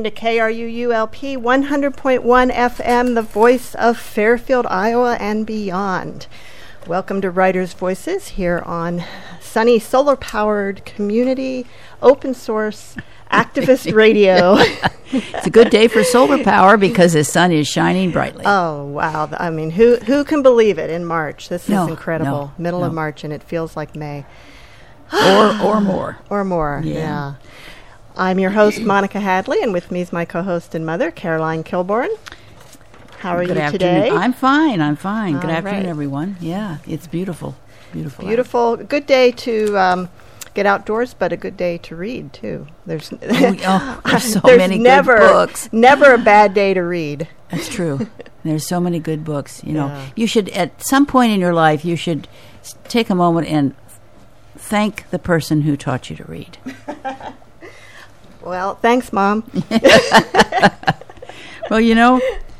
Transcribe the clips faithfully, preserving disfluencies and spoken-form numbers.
listening to K R U U L P one hundred point one F M, the voice of Fairfield, Iowa, and beyond. Welcome to Writers' Voices here on sunny, solar-powered, community, open-source, activist radio. It's a good day for solar power because the sun is shining brightly. Oh, wow. I mean, who who can believe it in March? This no, is incredible. No, Middle no. of March, and it feels like May. or or more. Or more, yeah. yeah. I'm your host, Monica Hadley, and with me is my co-host and mother, Caroline Kilborn. How are Good you afternoon. today? I'm fine. I'm fine. Good All afternoon, right. everyone. Yeah, it's beautiful. Beautiful. Beautiful. Good day to um, get outdoors, but a good day to read, too. There's, Oh, oh, there's so there's many never, good books. Never a bad day to read. That's true. There's so many good books. You know, Yeah. you should, at some point in your life, you should s- take a moment and thank the person who taught you to read. Well, thanks, Mom. Well, you know,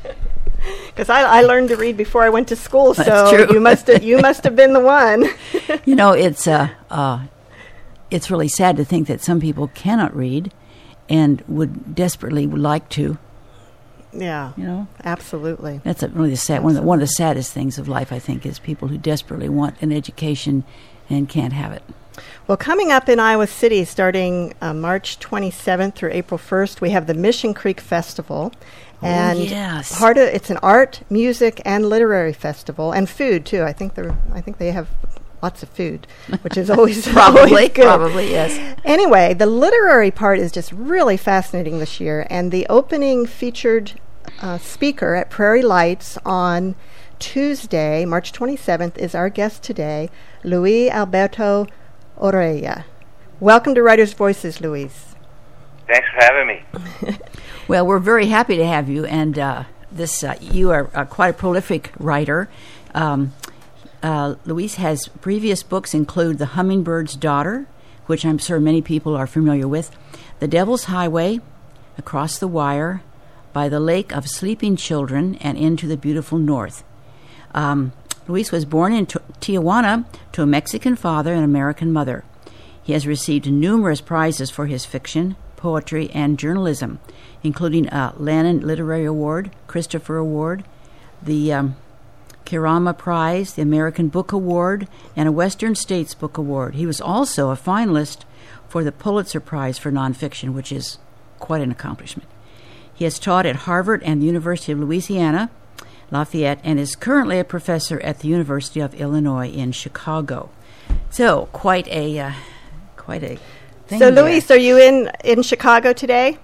Because I, I learned to read before I went to school, That's so true. you must have you must have been the one. you know, it's uh, uh, it's really sad to think that some people cannot read and would desperately would like to. Yeah, You know, absolutely. that's a really sad one. Of the, one of the saddest things of life, I think, is people who desperately want an education and can't have it. Well, coming up in Iowa City, starting uh, March twenty-seventh through April first, we have the Mission Creek Festival. And yes. part of it's an art, music, and literary festival, and food too. I think they I think they have lots of food, which is always Probably, always good. probably, yes. Anyway, the literary part is just really fascinating this year, and the opening featured uh, speaker at Prairie Lights on Tuesday, March twenty-seventh, is our guest today, Luis Alberto Orella. Welcome to Writers' Voices, Luis. Thanks for having me. Well, we're very happy to have you, and uh, this uh, you are uh, quite a prolific writer. Um, uh, Luis has previous books include The Hummingbird's Daughter, which I'm sure many people are familiar with, The Devil's Highway, Across the Wire, By the Lake of Sleeping Children, and Into the Beautiful North. Um, Luis was born in T- Tijuana to a Mexican father and American mother. He has received numerous prizes for his fiction, poetry, and journalism, including a Lannan Literary Award, Christopher Award, the um, Kirama Prize, the American Book Award, and a Western States Book Award. He was also a finalist for the Pulitzer Prize for Nonfiction, which is quite an accomplishment. He has taught at Harvard and the University of Louisiana, Lafayette, and is currently a professor at the University of Illinois in Chicago. So, quite a, uh, quite a thing So, there. Luis, are you in, in Chicago today?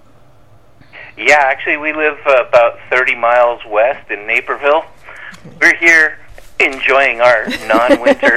Yeah, actually, we live uh, about thirty miles west in Naperville. We're here enjoying our non-winter.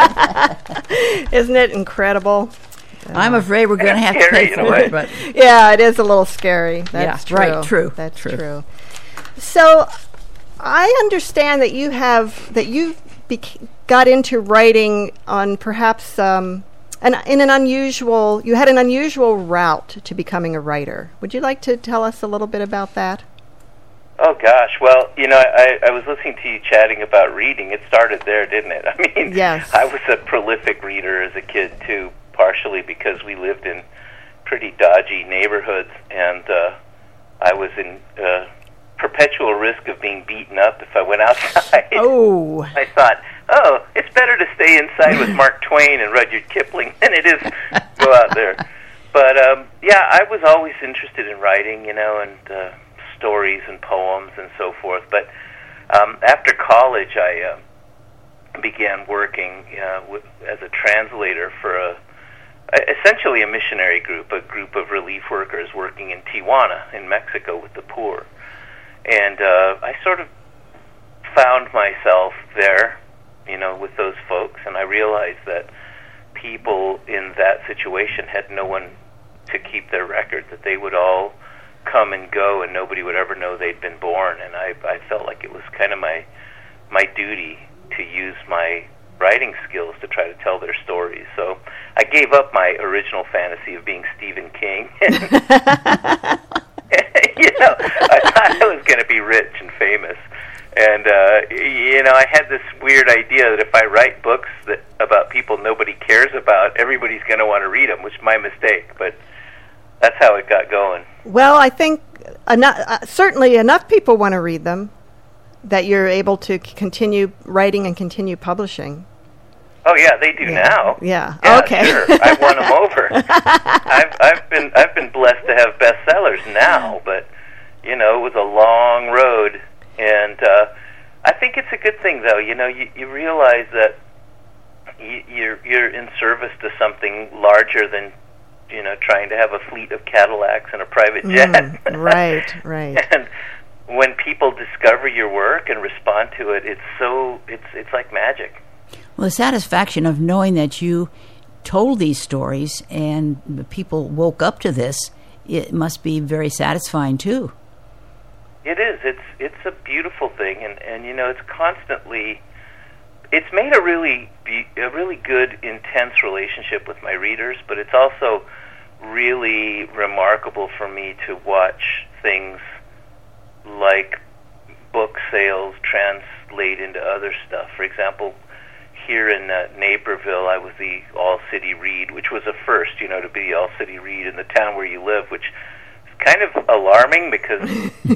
Isn't it incredible? I'm afraid we're going to have to Scary pay in a for way. it, but Yeah, it is a little scary. That's Yeah, true. right, true, That's true. true. So, I understand that you have that you bec- got into writing on perhaps um, an in an unusual. You had an unusual route to becoming a writer. Would you like to tell us a little bit about that? Oh, gosh. Well, you know, I, I was listening to you chatting about reading. It started there, didn't it? I mean, Yes. I was a prolific reader as a kid, too, partially because we lived in pretty dodgy neighborhoods, and uh, I was in uh, perpetual risk of being beaten up if I went outside. Oh, I thought, oh, it's better to stay inside with Mark Twain and Rudyard Kipling than it is go out there. But, um, yeah, I was always interested in writing, you know, and uh, stories and poems and so forth. But um, after college, I uh, began working uh, with, as a translator for a, a essentially a missionary group, a group of relief workers working in Tijuana in Mexico with the poor. And uh, I sort of found myself there, you know, with those folks, and I realized that people in that situation had no one to keep their record, that they would all come and go and nobody would ever know they'd been born. And I, I felt like it was kind of my my duty to use my writing skills to try to tell their stories. So I gave up my original fantasy of being Stephen King. You know, I thought I was going to be rich and famous. And, uh, you know, I had this weird idea that if I write books that about people nobody cares about, everybody's going to want to read them, which is my mistake. But that's how it got going. well, I think enough, uh, certainly enough people want to read them that you're able to c- continue writing and continue publishing. Oh yeah, they do yeah. now. Yeah. yeah okay. Sure. I've won them over. I've I've been I've been blessed to have bestsellers now, but you know, it was a long road, and uh, I think it's a good thing though. You know, you, you realize that you, you're you're in service to something larger than, you know, trying to have a fleet of Cadillacs and a private jet. Mm, right, right. And when people discover your work and respond to it, it's so it's it's like magic. Well, the satisfaction of knowing that you told these stories and the people woke up to this, it must be very satisfying too. It is. It's it's a beautiful thing, and, and you know, it's constantly. It's made a really be, a really good, intense relationship with my readers, but it's also really remarkable for me to watch things like book sales translate into other stuff. For example, here in uh, Naperville, I was the All-City Read, which was a first, you know, to be the All-City Read in the town where you live, which is kind of alarming because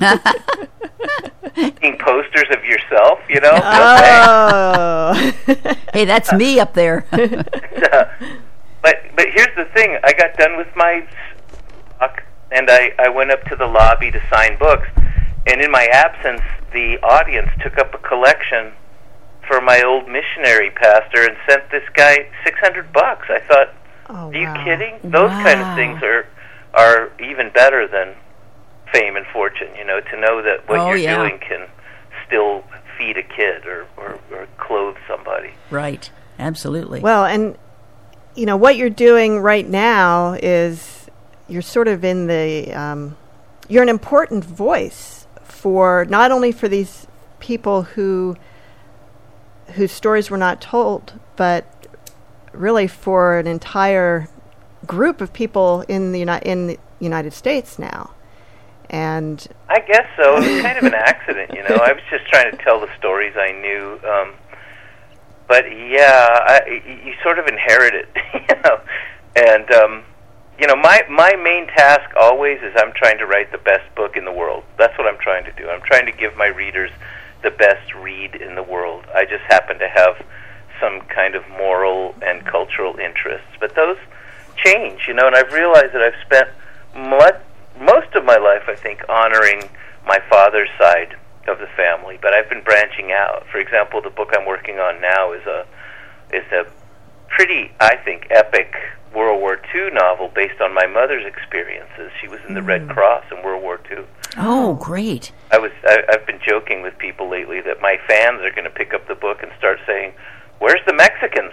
seeing posters of yourself, you know. Oh. Hey, that's me up there. uh, but but here's the thing. I got done with my talk, and I, I went up to the lobby to sign books, and in my absence, the audience took up a collection for my old missionary pastor and sent this guy six hundred bucks. I thought, Oh, are you wow. kidding? Those Wow. kind of things are are even better than fame and fortune, you know, to know that what Oh, you're yeah. doing can still feed a kid or, or, or clothe somebody. Right. Absolutely. Well, and, you know, what you're doing right now is you're sort of in the, um, you're an important voice for, not only for these people who, whose stories were not told, but really for an entire group of people in the, Uni- in the United States now. And I guess so. It was kind of an accident, you know. I was just trying to tell the stories I knew. Um, but yeah, I, you sort of inherit it, you know. And, um, you know, my, my main task always is I'm trying to write the best book in the world. That's what I'm trying to do. I'm trying to give my readers the best read in the world. I just happen to have some kind of moral and cultural interests. But those change, you know, and I've realized that I've spent much, most of my life, I think, honoring my father's side of the family, but I've been branching out. For example, the book I'm working on now is a is a pretty, I think, epic World War Two novel based on my mother's experiences. She was in the mm. Red Cross in World War Two. Oh, great. I was I, I've been joking with people lately that my fans are going to pick up the book and start saying, "Where's the Mexicans?"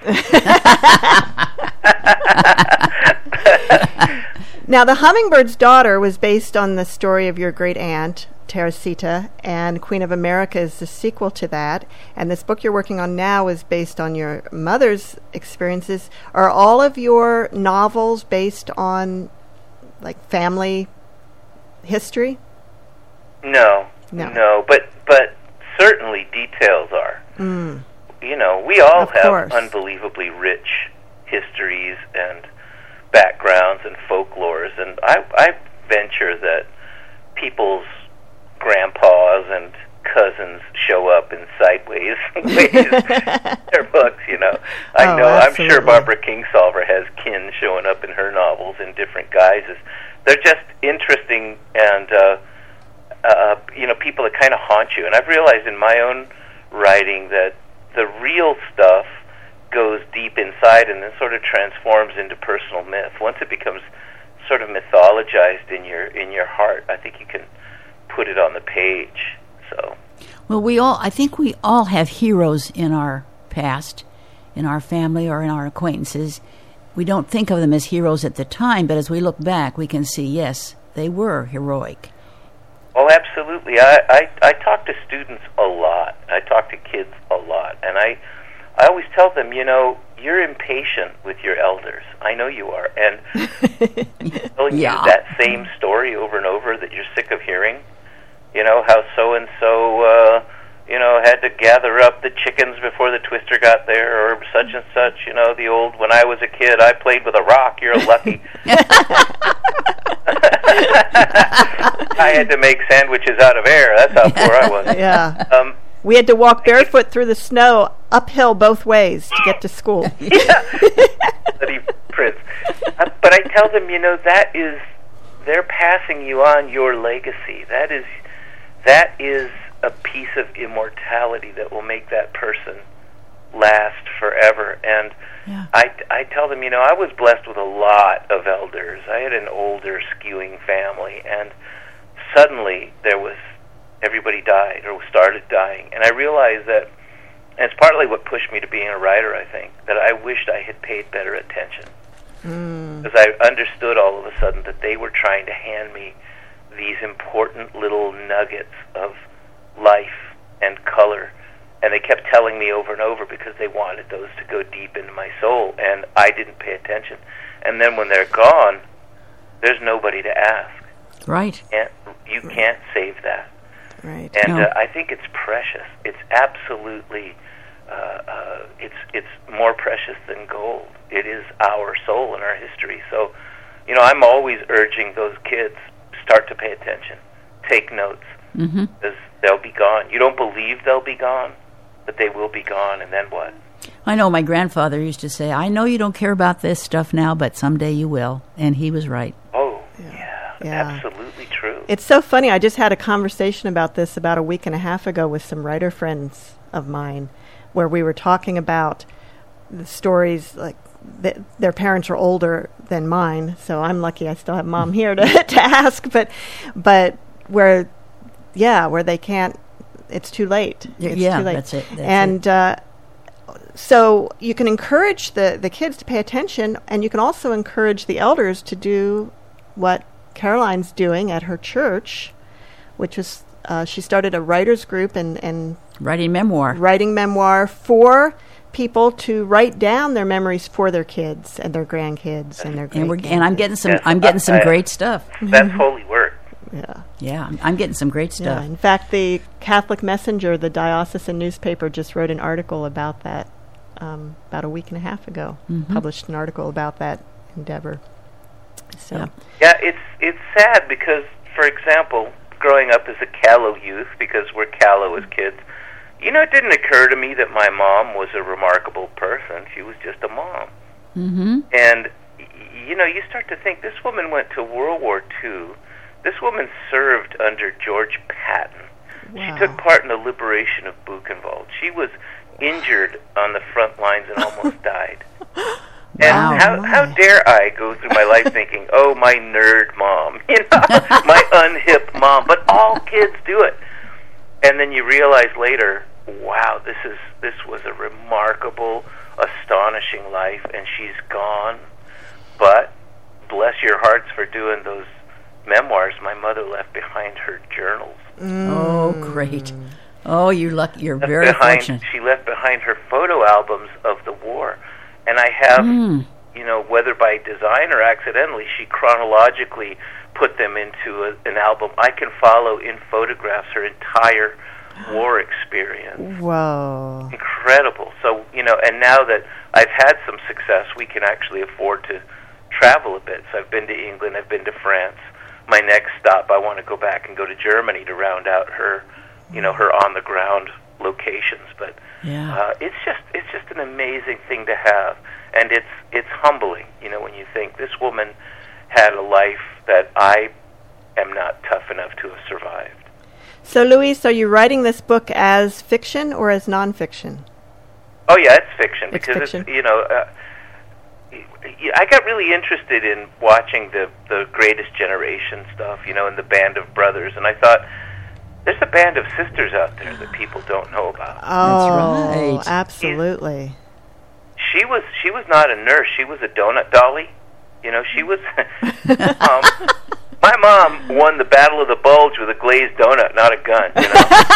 Now, The Hummingbird's Daughter was based on the story of your great aunt, Teresita, and Queen of America is the sequel to that. And this book you're working on now is based on your mother's experiences. Are all of your novels based on, like, family history? No, no, no, but but certainly details are. Mm. You know, we all Of have course. unbelievably rich histories and backgrounds and folklores, and I, I venture that people's grandpas and cousins show up in sideways ways in their books, you know. I Oh, know, absolutely. I'm sure Barbara Kingsolver has kin showing up in her novels in different guises. They're just interesting and, uh, uh, you know, people that kind of haunt you. And I've realized in my own writing that the real stuff goes deep inside and then sort of transforms into personal myth. Once it becomes sort of mythologized in your in your heart, I think you can put it on the page. So, well, we all, I think we all have heroes in our past, in our family or in our acquaintances. We don't think of them as heroes at the time, but as we look back, we can see, yes, they were heroic. oh, absolutely. I, I, I talk to students a lot. I talk to kids a lot. And I, I always tell them, you know, you're impatient with your elders. I know you are. And telling Yeah. you that same story over and over that you're sick of hearing, you know, how so-and-so, uh, you know, had to gather up the chickens before the twister got there, or such and such, you know, the old, when I was a kid, I played with a rock, you're lucky. I had to make sandwiches out of air. That's how poor I was. Yeah. Um, we had to walk barefoot through the snow uphill both ways to get to school. Yeah. Bloody Prince. Uh, but I tell them, you know, that is, they're passing you on your legacy. That is, that is a piece of immortality that will make that person last forever. And Yeah. I, I tell them, you know, I was blessed with a lot of elders. I had an older, skewing family, and suddenly there was, everybody died or started dying. And I realized that, and it's partly what pushed me to being a writer, I think, that I wished I had paid better attention. Because mm. I understood all of a sudden that they were trying to hand me these important little nuggets of life and color. And they kept telling me over and over because they wanted those to go deep into my soul, and I didn't pay attention. And then when they're gone, there's nobody to ask. Right. And you can't save that. Right. And No. uh, I think it's precious. It's absolutely, uh, uh, it's it's more precious than gold. It is our soul and our history. So, you know, I'm always urging those kids, start to pay attention, take notes, because Mm-hmm. they'll be gone. You don't believe they'll be gone, but they will be gone, and then what? I know my grandfather used to say, I know you don't care about this stuff now, but someday you will. And he was right. Oh, yeah, Yeah. absolutely true. It's so funny. I just had a conversation about this about a week and a half ago with some writer friends of mine, where we were talking about the stories, like th- their parents are older than mine, so I'm lucky I still have Mom here to, to ask, but but where, yeah, where they can't, it's too late. Y- It's yeah, too late. that's it, that's and Uh, so you can encourage the, the kids to pay attention, and you can also encourage the elders to do what Caroline's doing at her church, which was uh, she started a writers group and, and Writing memoir. writing memoir for people to write down their memories for their kids and their grandkids and their And we're great and I'm getting some Yes, I'm getting some I- I- great stuff. That's holy work. yeah. Yeah, I'm, I'm getting some great Yeah, stuff. in fact, the Catholic Messenger, the diocesan newspaper, just wrote an article about that um, about a week and a half ago. Mhm. Published an article about that endeavor. So, Yeah. Yeah, it's it's sad because, for example, growing up as a callow youth, because we're callow as kids, you know, it didn't occur to me that my mom was a remarkable person. She was just a mom. Mm-hmm. And, y- you know, you start to think, this woman went to World War Two. This woman served under George Patton. wow. She took part in the liberation of Buchenwald. She was injured on the front lines and almost died. And Wow. how how dare I go through my life thinking, oh, my nerd mom, you know, my unhip mom. But all kids do it. And then you realize later, wow, this is this was a remarkable, astonishing life, and she's gone. But bless your hearts for doing those memoirs. My mother left behind her journals. Oh, great. Oh, you're lucky. You're Left very behind, fortunate. She left behind her photo albums of the war. And I have, Mm. you know, whether by design or accidentally, she chronologically put them into a, an album. I can follow in photographs her entire war experience. Whoa. Incredible. So, you know, and now that I've had some success, we can actually afford to travel a bit. So I've been to England, I've been to France. My next stop, I want to go back and go to Germany to round out her, you know, her on-the-ground locations. But Yeah. uh, it's just it's just an amazing thing to have, and it's it's humbling, you know, when you think this woman had a life that I am not tough enough to have survived. So, Luis, are you writing this book as fiction or as nonfiction? Oh yeah, it's fiction It's because fiction. it's you know. Uh, y- y- I got really interested in watching the the Greatest Generation stuff, you know, and the Band of Brothers, and I thought, there's a band of sisters out there that people don't know about. Oh, right. absolutely. She was she was not a nurse. She was a donut dolly. You know, she was. um, my mom won the Battle of the Bulge with a glazed donut, not a gun. You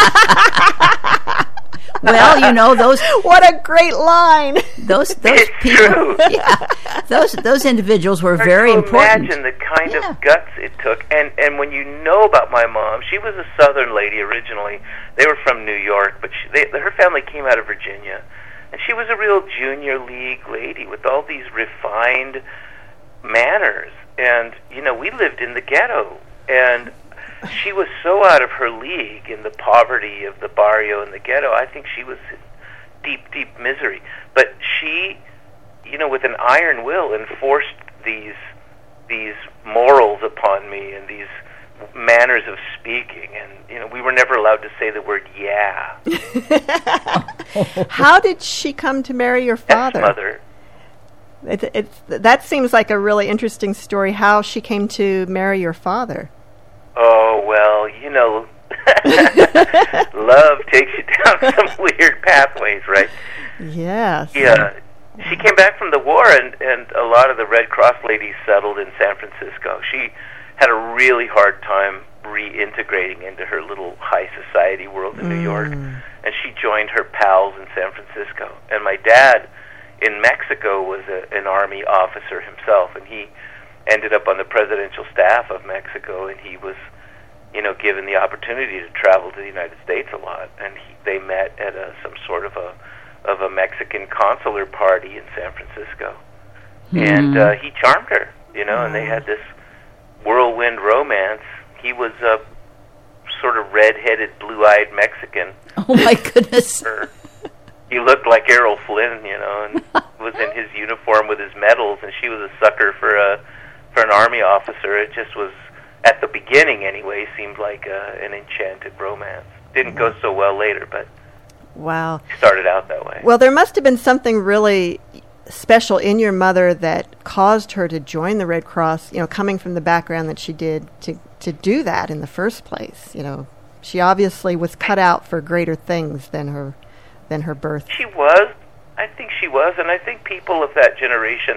know. Well, you know those What a great line! those those It's people. true. Yeah, those those individuals were Hard very to important. Imagine the kind Yeah. of guts it took, and and when you know about my mom, she was a Southern lady originally. They were from New York, but she, they, her family came out of Virginia, and she was a real junior league lady with all these refined manners. And you know, we lived in the ghetto and she was so out of her league in the poverty of the barrio and the ghetto. I think she was in deep, deep misery. But she, you know, with an iron will, enforced these these morals upon me and these manners of speaking. And, you know, we were never allowed to say the word yeah. How did she come to marry your father? Ex-mother. It, it's, that seems like a really interesting story, how she came to marry your father. Oh, well, you know, love takes you down some weird pathways, right? Yes. Yeah. She came back from the war, and, and a lot of the Red Cross ladies settled in San Francisco. She had a really hard time reintegrating into her little high society world in mm. New York, and she joined her pals in San Francisco. And my dad in Mexico was a, an army officer himself, and he ended up on the presidential staff of Mexico, and he was, you know, given the opportunity to travel to the United States a lot. And he, they met at a, some sort of a of a Mexican consular party in San Francisco, mm. and uh, he charmed her, you know, mm. and they had this whirlwind romance. He was a sort of red-headed, blue-eyed Mexican. Oh my goodness! He looked like Errol Flynn, you know, and was in his uniform with his medals, and she was a sucker for a for an army officer. It just was, at the beginning anyway, seemed like a, an enchanted romance. Didn't go so well later, but wow, it started out that way. Well, there must have been something really special in your mother that caused her to join the Red Cross, you know, coming from the background that she did, to, to do that in the first place. You know, she obviously was cut out for greater things than her than her birth. She was. I think she was, and I think people of that generation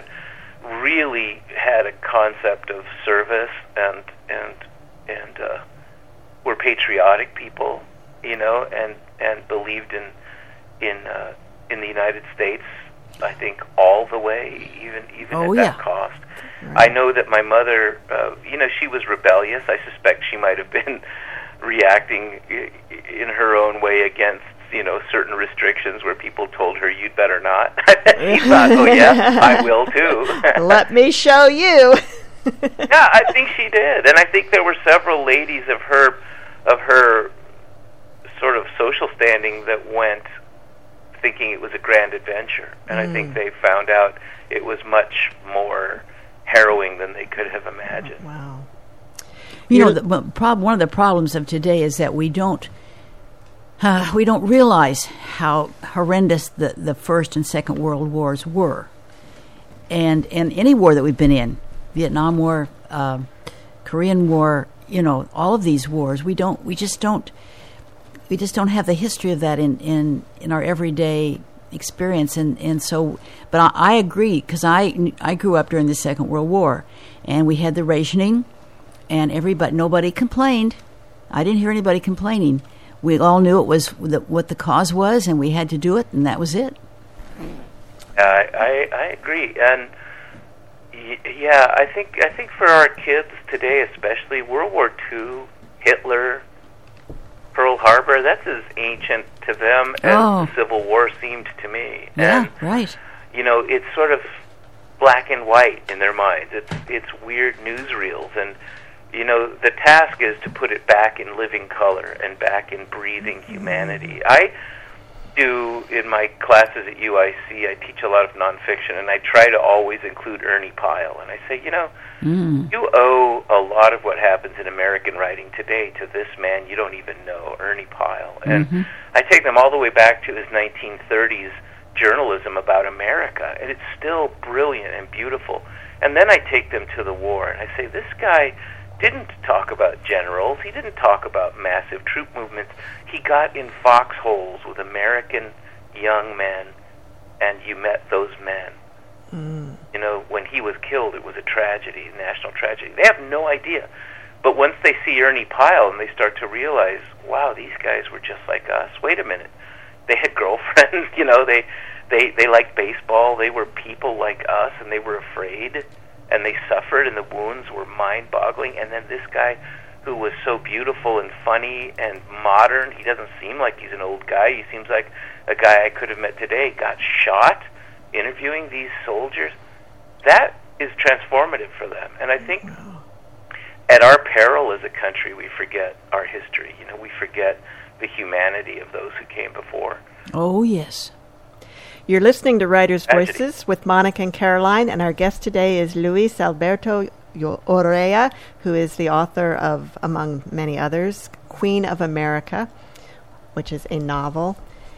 really had a concept of service and and and uh, were patriotic people, you know, and and believed in in uh, in the United States. I think all the way, even even oh, at yeah. that cost. Right. I know that my mother, uh, you know, she was rebellious. I suspect she might have been reacting in her own way against, you know, certain restrictions where people told her, you'd better not. She thought, oh yeah, I will too. Let me show you. Yeah, I think she did. And I think there were several ladies of her, of her sort of social standing that went thinking it was a grand adventure. And mm. I think they found out it was much more harrowing than they could have imagined. Oh, wow. You know, the prob- one of the problems of today is that we don't uh, we don't realize how horrendous the, the First and Second World Wars were. And and any war that we've been in, Vietnam War, uh, Korean War, you know, all of these wars, we don't we just don't we just don't have the history of that in, in, in our everyday experience. And, and so, but I, I agree, because I, I grew up during the Second World War, and we had the rationing, and everybody, nobody complained. I didn't hear anybody complaining. We all knew it was the, what the cause was, and we had to do it, and that was it. I, I, I agree, and y- yeah, I think I think for our kids today, especially, World War Two, Hitler, Pearl Harbor, that's as ancient to them as oh. the Civil War seemed to me. Yeah, and, right. You know, it's sort of black and white in their minds. It's it's weird newsreels, and you know, the task is to put it back in living color and back in breathing humanity. I do, in my classes at U I C, I teach a lot of nonfiction, and I try to always include Ernie Pyle. And I say, you know, mm. you owe a lot of what happens in American writing today to this man you don't even know, Ernie Pyle. And mm-hmm. I take them all the way back to his nineteen thirties journalism about America, and it's still brilliant and beautiful. And then I take them to the war, and I say, this guy didn't talk about generals. He didn't talk about massive troop movements. He got in foxholes with American young men, and you met those men. Mm. You know, when he was killed, it was a tragedy, a national tragedy. They have no idea. But once they see Ernie Pyle and they start to realize, wow, these guys were just like us. Wait a minute. They had girlfriends, you know, they, they, they liked baseball. They were people like us, and they were afraid. And they suffered, and the wounds were mind-boggling. And then this guy, who was so beautiful and funny and modern, he doesn't seem like he's an old guy. He seems like a guy I could have met today, got shot interviewing these soldiers. That is transformative for them. And I think at our peril as a country, we forget our history. You know, we forget the humanity of those who came before. Oh, yes. You're listening to Writers' Tragedy. Voices with Monica and Caroline, and our guest today is Luis Alberto Urrea, who is the author of, among many others, Queen of America, which is a novel.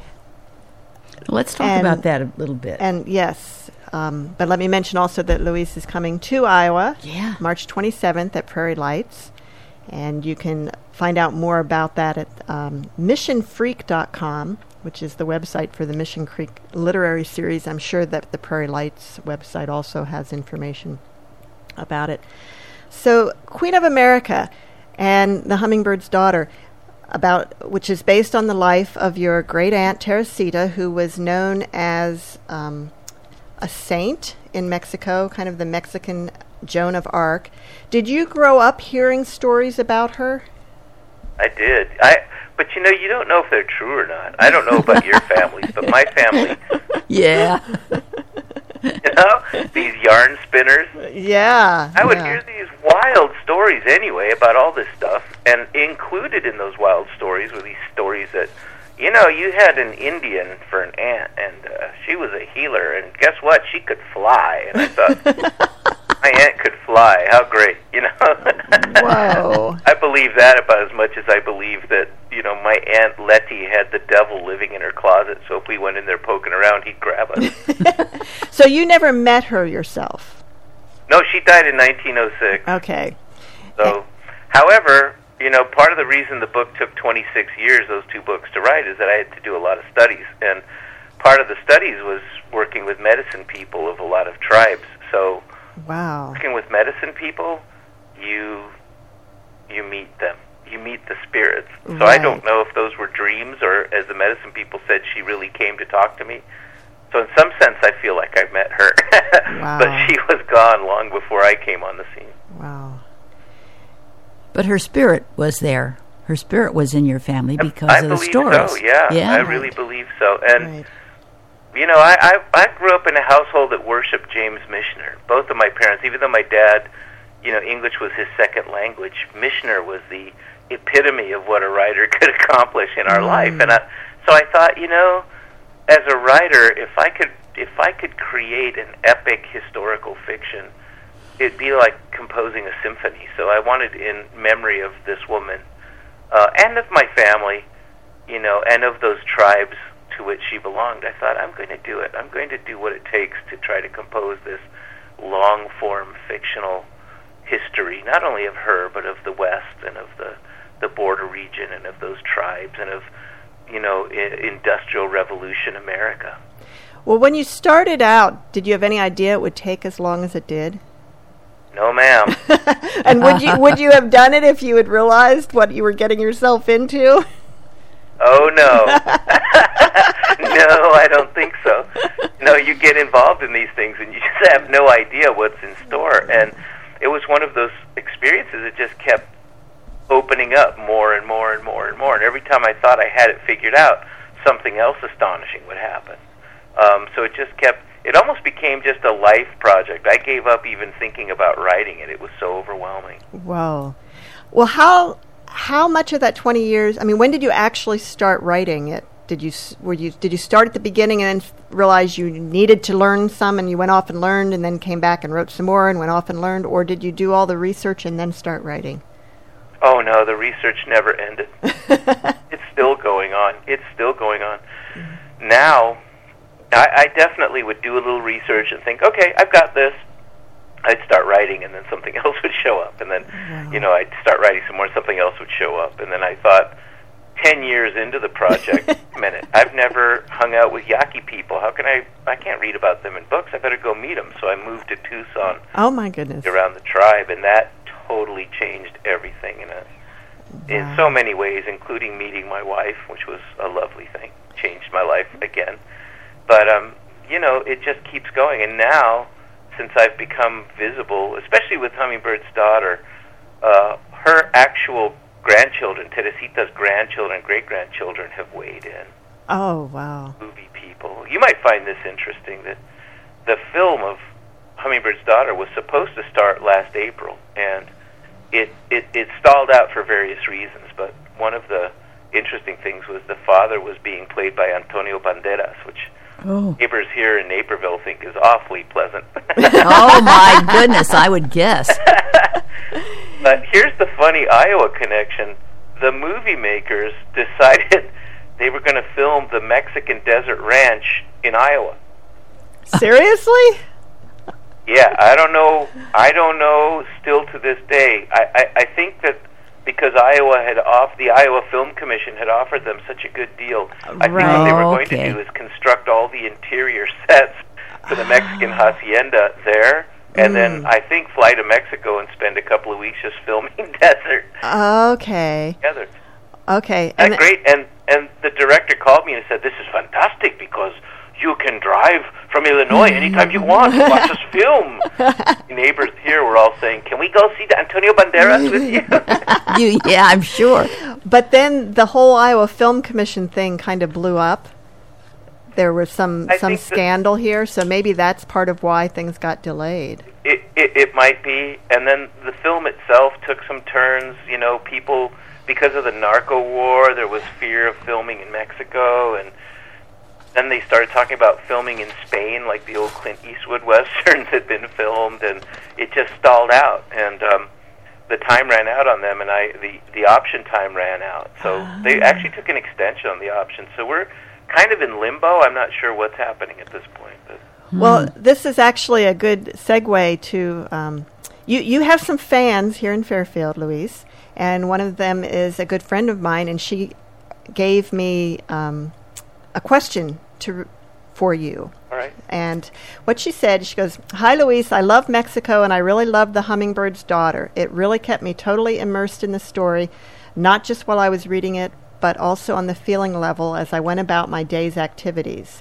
Let's talk And- about that a little bit. And yes, um, but let me mention also that Luis is coming to Iowa, Yeah. March twenty-seventh at Prairie Lights, and you can find out more about that at um, mission freak dot com, which is the website for the Mission Creek literary series. I'm sure that the Prairie Lights website also has information about it. So, Queen of America and the Hummingbird's Daughter, about which is based on the life of your great aunt Teresita, who was known as um, a saint in Mexico, kind of the Mexican Joan of Arc. Did you grow up hearing stories about her? I did. I, but you know, you don't know if they're true or not. I don't know about your families, but my family, Yeah. you know, these yarn spinners. Yeah. I would yeah. hear these wild stories anyway about all this stuff, and included in those wild stories were these stories that, you know, you had an Indian for an aunt, and uh, she was a healer, and guess what? She could fly. And I thought, my aunt could fly. How great, you know? Whoa. I believe that about as much as I believe that, you know, my Aunt Letty had the devil living in her closet, so if we went in there poking around, he'd grab us. So you never met her yourself? No, she died in nineteen oh six. Okay. So, however, you know, part of the reason the book took twenty-six years, those two books, to write, is that I had to do a lot of studies. And part of the studies was working with medicine people of a lot of tribes. So, Wow. working with medicine people, you you meet them. You meet the spirits. So I Right. don't know if those were dreams or, as the medicine people said, she really came to talk to me. So in some sense, I feel like I met her. Wow. But she was gone long before I came on the scene. Wow. But her spirit was there. Her spirit was in your family because I of the believe stories. so, yeah. Yeah. I really believe so. And, Right. you know, I, I, I grew up in a household that worshipped James Michener. Both of my parents, even though my dad, you know, English was his second language, Michener was the epitome of what a writer could accomplish in our Mm. life. And I, so I thought, you know, as a writer, if I could if I could create an epic historical fiction, it'd be like composing a symphony. So I wanted, in memory of this woman uh, and of my family, you know, and of those tribes to which she belonged, I thought, I'm going to do it. I'm going to do what it takes to try to compose this long-form fictional history, not only of her, but of the West and of the, the border region and of those tribes and of, you know, I- Industrial Revolution America. Well, when you started out, did you have any idea it would take as long as it did? No, ma'am. And would you would you have done it if you had realized what you were getting yourself into? Oh, no. No, I don't think so. No, you get involved in these things and you just have no idea what's in store. And it was one of those experiences that just kept opening up more and more and more and more. And every time I thought I had it figured out, something else astonishing would happen. Um, so it just kept, it almost became just a life project. I gave up even thinking about writing it. It was so overwhelming. Whoa. Well, how how much of that twenty years? I mean, when did you actually start writing it? Did you s- were you did you start at the beginning and then f- realize you needed to learn some, and you went off and learned, and then came back and wrote some more and went off and learned, or did you do all the research and then start writing? Oh, no, the research never ended. It's still going on. It's still going on. Mm-hmm. Now, I, I definitely would do a little research and think, okay, I've got this. I'd start writing, and then something else would show up. And then, Wow. you know, I'd start writing some more, something else would show up. And then I thought, ten years into the project, a minute, I've never hung out with Yaqui people. How can I, I can't read about them in books. I better go meet them. So I moved to Tucson Oh my goodness! around the tribe, and that totally changed everything in a, in Wow. so many ways, including meeting my wife, which was a lovely thing. Changed my life again. But, um, you know, it just keeps going. And now, since I've become visible, especially with Hummingbird's Daughter, uh, her actual grandchildren, Teresita's grandchildren, great-grandchildren, have weighed in. Oh wow! Movie people. You might find this interesting, that the film of Hummingbird's Daughter was supposed to start last April, and it, it, it stalled out for various reasons, but one of the interesting things was the father was being played by Antonio Banderas, which oh. neighbors here in Naperville think is awfully pleasant. Oh, my goodness, I would guess. But here's the funny Iowa connection. The movie makers decided they were going to film the Mexican Desert Ranch in Iowa. Seriously? Yeah, I don't know. I don't know still to this day. I, I, I think that because Iowa had off the Iowa Film Commission had offered them such a good deal, I think what they were going okay. to do is construct all the interior sets for the Mexican hacienda there, and mm. then I think fly to Mexico and spend a couple of weeks just filming desert. Okay. Together. Okay. And That's great. And and the director called me and said, "This is fantastic because you can drive from Illinois anytime you want to watch us film." The neighbors here were all saying, "Can we go see the Antonio Banderas with you?" you yeah, I'm sure. But then the whole Iowa Film Commission thing kind of blew up. There was some I some scandal here, so maybe that's part of why things got delayed. It, it it might be, and then the film itself took some turns. You know, people, because of the narco war, there was fear of filming in Mexico, and then they started talking about filming in Spain, like the old Clint Eastwood westerns had been filmed, and it just stalled out. And um, the time ran out on them, and I the, the option time ran out. So uh. they actually took an extension on the option. So we're kind of in limbo. I'm not sure what's happening at this point. But. Well, this is actually a good segue to... Um, you, you have some fans here in Fairfield, Luis, and one of them is a good friend of mine, and she gave me um, a question to for you. All right. And what she said, she goes, "Hi, Luis, I love Mexico, and I really loved The Hummingbird's Daughter. It really kept me totally immersed in the story, not just while I was reading it, but also on the feeling level as I went about my day's activities.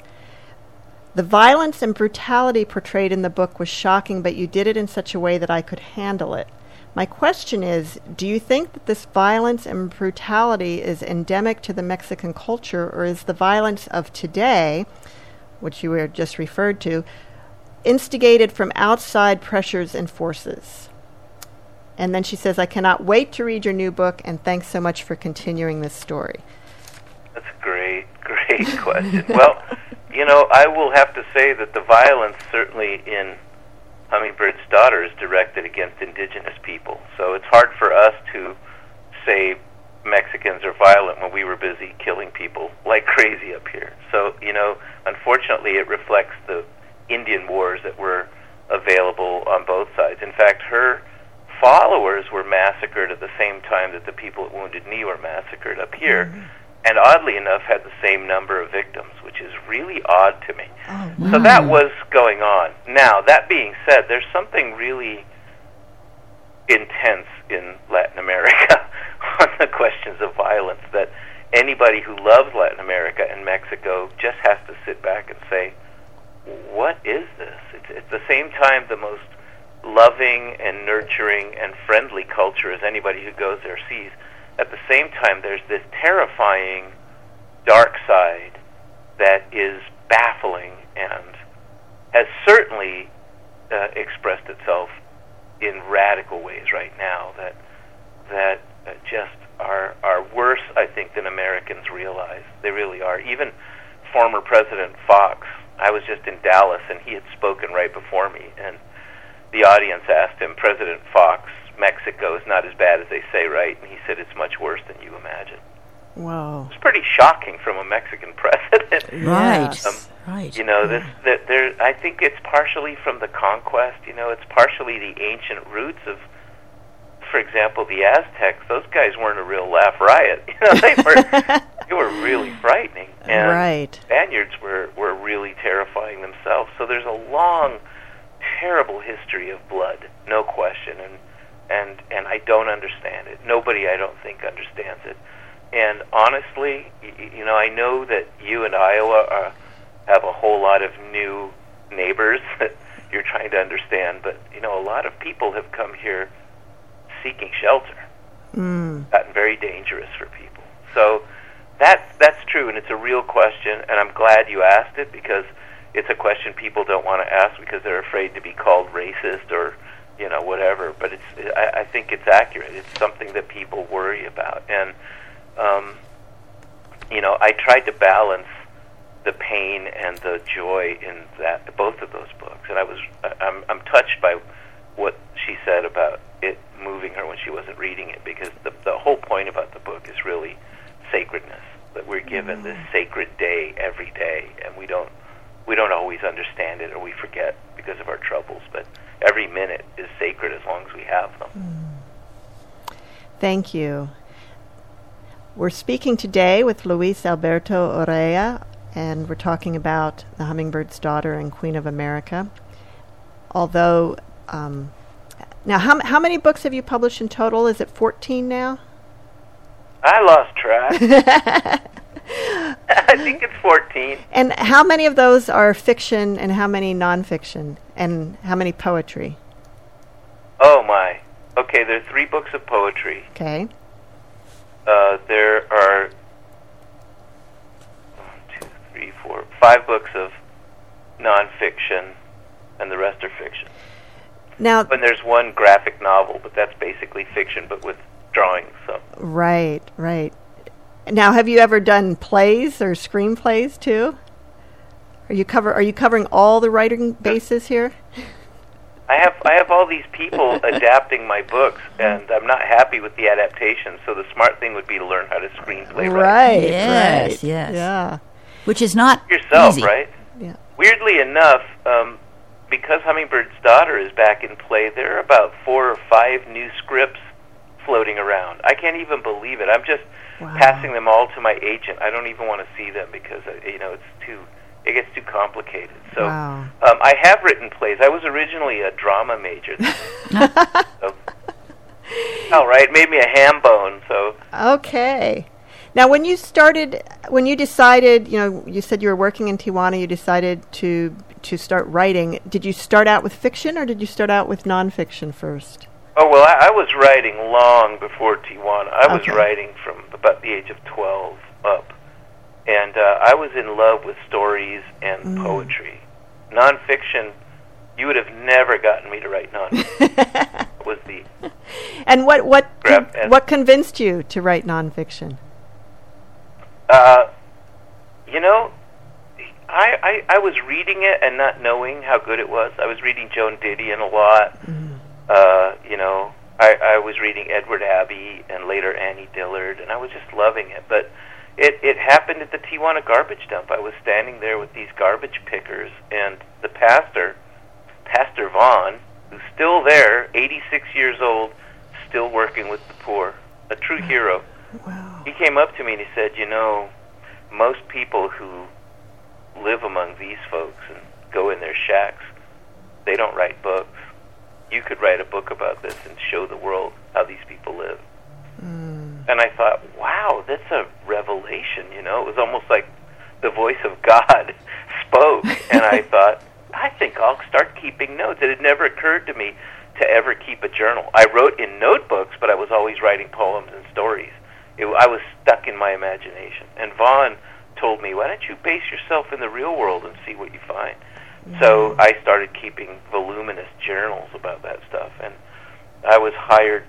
The violence and brutality portrayed in the book was shocking, but you did it in such a way that I could handle it. My question is, do you think that this violence and brutality is endemic to the Mexican culture, or is the violence of today, which you were just referred to, instigated from outside pressures and forces?" And then she says, "I cannot wait to read your new book, and thanks so much for continuing this story." That's a great, great question. Well, you know, I will have to say that the violence certainly in Hummingbird's Daughter is directed against indigenous people. So it's hard for us to say Mexicans are violent when we were busy killing people like crazy up here. So, you know, unfortunately it reflects the Indian wars that were available on both sides. In fact, her followers were massacred at the same time that the people at Wounded Knee were massacred up here. Mm-hmm. And oddly enough, had the same number of victims, which is really odd to me. Oh, wow. So that was going on. Now, that being said, there's something really intense in Latin America on the questions of violence that anybody who loves Latin America and Mexico just has to sit back and say, what is this? It's at the same time the most loving and nurturing and friendly culture as anybody who goes there sees. At the same time, there's this terrifying dark side that is baffling and has certainly uh, expressed itself in radical ways right now that that uh, just are are worse, I think, than Americans realize. They really are. Even former President Fox, I was just in Dallas, and he had spoken right before me, and the audience asked him, "President Fox, Mexico is not as bad as they say, right?" And he said, "It's much worse than you imagine." Wow. It's pretty shocking from a Mexican president. Right. Um, right. You know, yeah. this that there. I think it's partially from the conquest. You know, it's partially the ancient roots of, for example, the Aztecs. Those guys weren't a real laugh riot. You know, they were they were really frightening. And right. Spaniards were were really terrifying themselves. So there's a long, terrible history of blood, no question, and. And and I don't understand it. Nobody, I don't think, understands it. And honestly, y- you know, I know that you and Iowa are, have a whole lot of new neighbors that you're trying to understand. But, you know, a lot of people have come here seeking shelter. Mm. Gotten very dangerous for people. So that's, that's true, and it's a real question. And I'm glad you asked it because it's a question people don't want to ask because they're afraid to be called racist or you know, whatever. But it's, I, I think it's accurate. It's something that people worry about. And, um, you know, I tried to balance the pain and the joy in that, both of those books. And I was, I'm, I'm touched by what she said about it moving her when she wasn't reading it, because the, the whole point about the book is really sacredness, that we're given mm-hmm. this sacred day every day, and we don't we don't always understand it, or we forget because of our troubles, but every minute is sacred as long as we have them. Mm. Thank you. We're speaking today with Luis Alberto Urrea, and we're talking about The Hummingbird's Daughter and Queen of America. Although, um, now, how how many books have you published in total? Is it fourteen now? I lost track. I think it's fourteen. And how many of those are fiction and how many nonfiction? And how many poetry? Oh, my. Okay, there are three books of poetry. Okay. Uh, there are one, two, three, four, five books of nonfiction, and the rest are fiction. Now, and there's one graphic novel, but that's basically fiction, but with drawings. So. Right, right. Now, have you ever done plays or screenplays too? Are you cover? Are you covering all the writing bases here? I have I have all these people adapting my books, and I'm not happy with the adaptation. So the smart thing would be to learn how to screenplay. Right. Yes. Right. Yes. Yeah. Which is not yourself, easy. right? Yeah. Weirdly enough, um, because Hummingbird's Daughter is back in play, there are about four or five new scripts floating around. I can't even believe it. I'm just wow. passing them all to my agent. I don't even want to see them because uh, you know it's too. It gets too complicated. So wow. um, I have written plays. I was originally a drama major. so, all right, made me a ham bone. So okay. Now, when you started, when you decided, you know, you said you were working in Tijuana. You decided to to start writing. Did you start out with fiction, or did you start out with nonfiction first? Oh well, I, I was writing long before Tijuana. I was okay. writing from about the age of twelve up. And uh, I was in love with stories and mm. poetry. Nonfiction, you would have never gotten me to write nonfiction. It was the and what what con- what convinced you to write nonfiction? Uh, you know, I, I I was reading it and not knowing how good it was. I was reading Joan Didion a lot. Mm. Uh, you know, I, I was reading Edward Abbey and later Annie Dillard, and I was just loving it. But It it happened at the Tijuana garbage dump. I was standing there with these garbage pickers, and the pastor, Pastor Vaughn, who's still there, eighty-six years old, still working with the poor, a true hero. Wow. He came up to me and he said, you know, most people who live among these folks and go in their shacks, they don't write books. You could write a book about this and show the world how these people live. Mm. And I thought, wow, that's a revelation, you know. It was almost like the voice of God spoke. And I thought, I think I'll start keeping notes. It had never occurred to me to ever keep a journal. I wrote in notebooks, but I was always writing poems and stories. It, I was stuck in my imagination. And Vaughn told me, why don't you base yourself in the real world and see what you find? Mm. So I started keeping voluminous journals about that stuff. And I was hired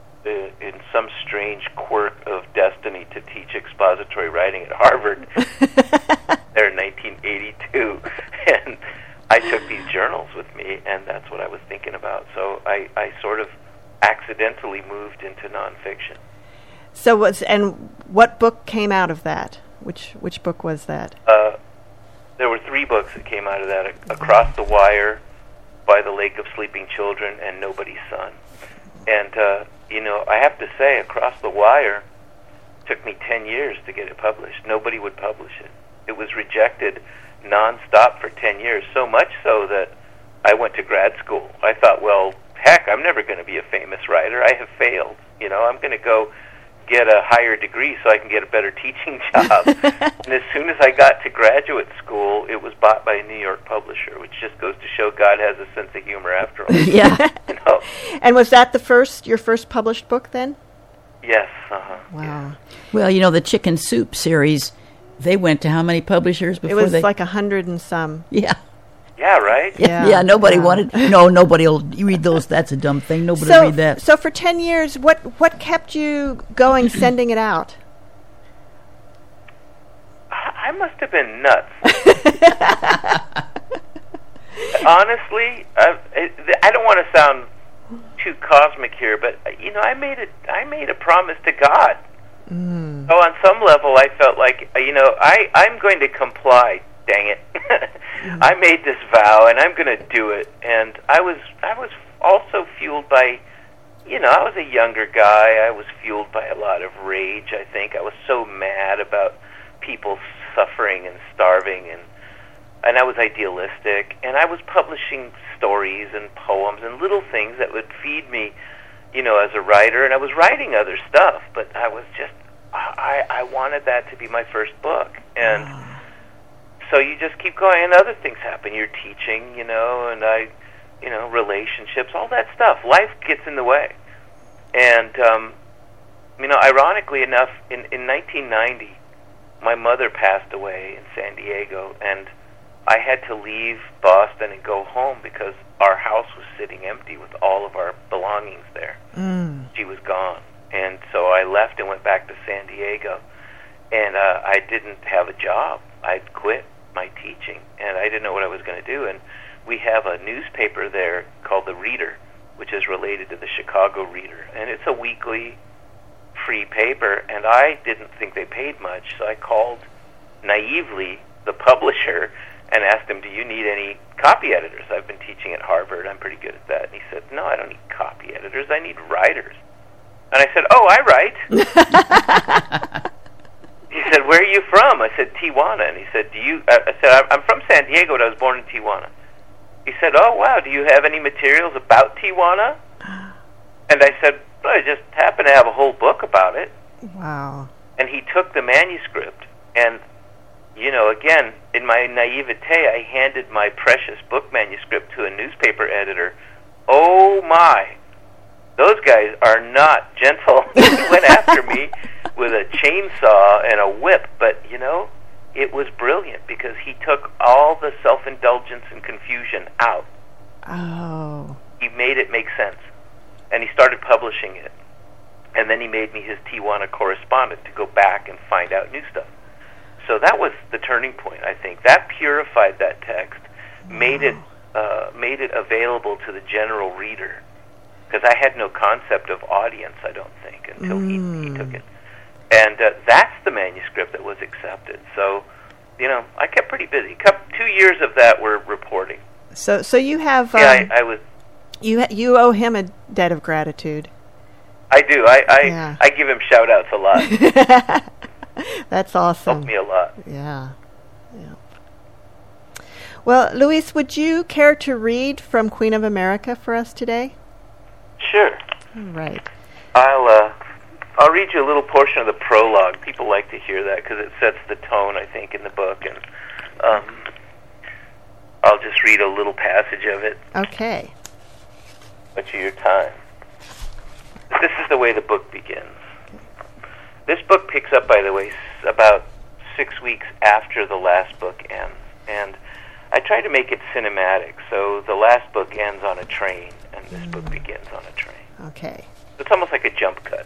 in some strange quirk of destiny to teach expository writing at Harvard there in nineteen eighty-two. And I took these journals with me, and that's what I was thinking about. So I, I sort of accidentally moved into nonfiction. So was and what book came out of that? Which which book was that? Uh, there were three books that came out of that: Across the Wire, By the Lake of Sleeping Children, and Nobody's Son. And uh, you know, I have to say, Across the Wire took me ten years to get it published. Nobody would publish it. It was rejected nonstop for ten years, so much so that I went to grad school. I thought, well, heck, I'm never going to be a famous writer. I have failed. You know, I'm going to go get a higher degree so I can get a better teaching job. And as soon as I got to graduate school, it was bought by a New York publisher, which just goes to show God has a sense of humor after all. Yeah. You know? And was that the first, your first published book then? Yes. Uh-huh. Wow. Yeah. Well, you know, the Chicken Soup series, they went to how many publishers before they... It was they... like a hundred and some. Yeah. Yeah, right? Yeah, Yeah, yeah, nobody yeah. wanted. No, nobody will read those. That's a dumb thing. Nobody So, read that. so for ten years, what what kept you going, sending it out? I I must have been nuts. Honestly, I, I don't want to sound too cosmic here, but you know, I made a I made a promise to God. Mm. So on some level, I felt like you know, I I'm going to comply. Dang it! mm. I made this vow, and I'm going to do it. And I was I was also fueled by, you know, I was a younger guy. I was fueled by a lot of rage. I think I was so mad about people suffering and starving, and and I was idealistic, and I was publishing stories and poems and little things that would feed me, you know, as a writer. And I was writing other stuff, but I was just I I wanted that to be my first book. And Wow. so you just keep going, and other things happen. You're teaching, you know, and I, you know, relationships, all that stuff. Life gets in the way. And, um, you know, ironically enough, in, in nineteen ninety, my mother passed away in San Diego, and I had to leave Boston and go home because our house was sitting empty with all of our belongings there. Mm. She was gone. And so I left and went back to San Diego, and uh, I didn't have a job. I'd quit my teaching, and I didn't know what I was going to do. And we have a newspaper there called The Reader, which is related to the Chicago Reader, and it's a weekly free paper, and I didn't think they paid much, so I called naively the publisher and asked him, do you need any copy editors? I've been teaching at Harvard. I'm pretty good at that. And he said, no, I don't need copy editors. I need writers. And I said, oh, I write. He said, where are you from? I said, Tijuana. And he said, do you, uh, I said, I'm from San Diego, but I was born in Tijuana. He said, oh, wow, do you have any materials about Tijuana? And I said, well, I just happen to have a whole book about it. Wow. And he took the manuscript, and, you know, again, in my naivete, I handed my precious book manuscript to a newspaper editor. Oh, my. Those guys are not gentle. He went after me with a chainsaw and a whip, but, you know, it was brilliant because he took all the self-indulgence and confusion out. Oh. He made it make sense, and he started publishing it. And then he made me his Tijuana correspondent to go back and find out new stuff. So that was the turning point, I think. That purified that text, wow. made it uh, made it available to the general reader. Because I had no concept of audience, I don't think, until mm. he, he took it. And uh, that's the manuscript that was accepted. So, you know, I kept pretty busy. Couple, two years of that were reporting. So, so you have. Um, yeah, I, I was. You ha- you owe him a debt of gratitude. I do. I I, yeah. I give him shout outs a lot. That's awesome. Helped me a lot. Yeah. Yeah. Well, Luis, would you care to read from Queen of America for us today? Sure. All right. I'll uh, I'll read you a little portion of the prologue. People like to hear that because it sets the tone, I think, in the book. And um, I'll just read a little passage of it. Okay. Much of your time. This is the way the book begins. This book picks up, by the way, s- about six weeks after the last book ends. And I try to make it cinematic, so the last book ends on a train, and this mm. book begins on a train. Okay. It's almost like a jump cut.